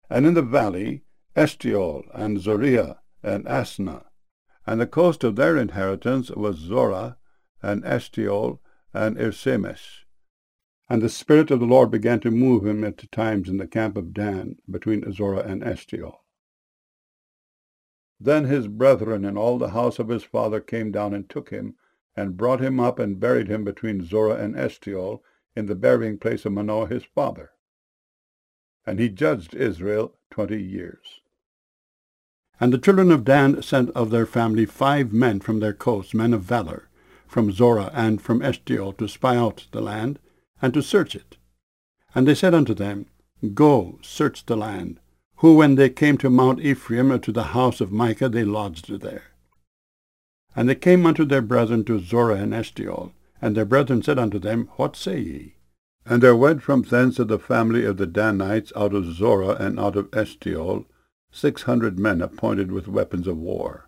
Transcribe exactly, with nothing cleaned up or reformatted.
and in the valley Eshtaol, and Zoriah, and Asna. And the coast of their inheritance was Zorah, and Eshtaol, and Irsemesh. And the Spirit of the Lord began to move him at times in the camp of Dan, between Zorah and Eshtaol. Then his brethren and all the house of his father came down and took him, and brought him up and buried him between Zorah and Eshtaol, in the burying place of Manoah his father. And he judged Israel twenty years. And the children of Dan sent of their family five men from their coasts, men of valor, from Zorah and from Eshtaol, to spy out the land, and to search it. And they said unto them, Go, search the land. Who, when they came to Mount Ephraim, or to the house of Micah, they lodged there. And they came unto their brethren to Zorah and Eshtaol, and their brethren said unto them, What say ye? And there went from thence of the family of the Danites out of Zorah and out of Eshtaol six hundred men appointed with weapons of war.